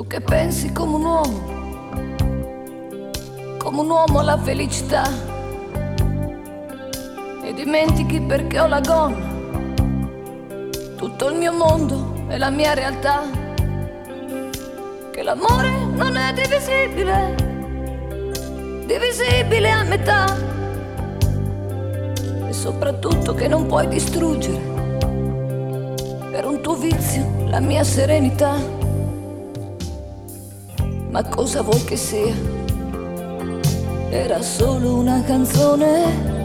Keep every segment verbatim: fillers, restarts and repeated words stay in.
che pensi come un uomo, come un uomo alla felicità, e dimentichi perché ho la gonna, tutto il mio mondo e la mia realtà, che l'amore non è divisibile, divisibile a metà, e soprattutto che non puoi distruggere per un tuo vizio la mia serenità. Ma cosa vuoi che sia? Era solo una canzone,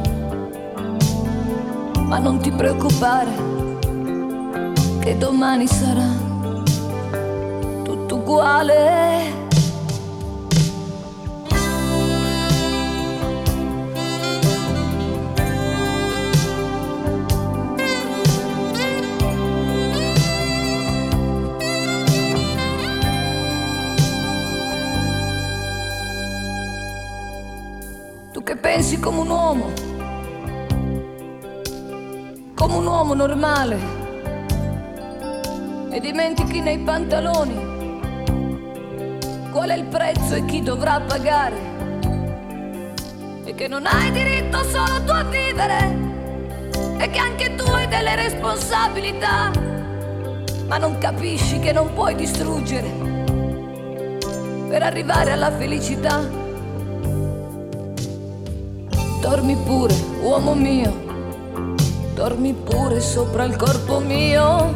ma non ti preoccupare, che domani sarà tutto uguale. Tu che pensi come un uomo, come un uomo normale, e dimentichi nei pantaloni qual è il prezzo e chi dovrà pagare, e che non hai diritto solo tu a vivere, e che anche tu hai delle responsabilità, ma non capisci che non puoi distruggere per arrivare alla felicità. Dormi pure, uomo mio, dormi pure sopra il corpo mio,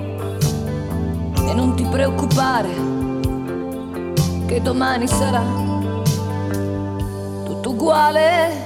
e non ti preoccupare, che domani sarà tutto uguale.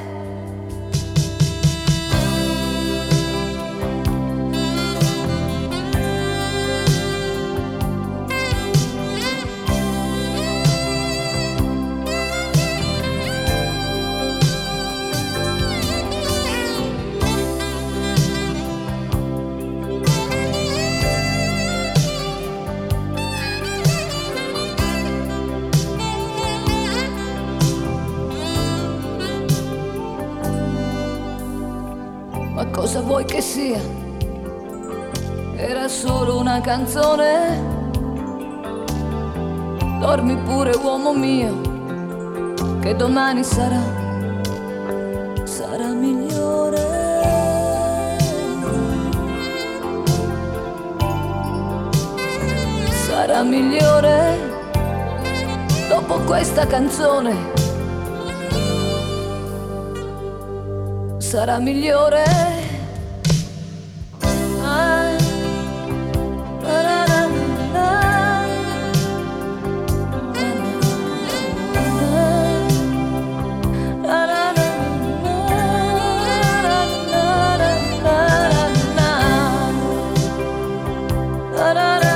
Ma cosa vuoi che sia? Era solo una canzone. Dormi pure, uomo mio, che domani sarà, sarà migliore. Sarà migliore dopo questa canzone. Sarà migliore. Ah, na, na, na, na. Na, na, na, na, na, na, na, na, na.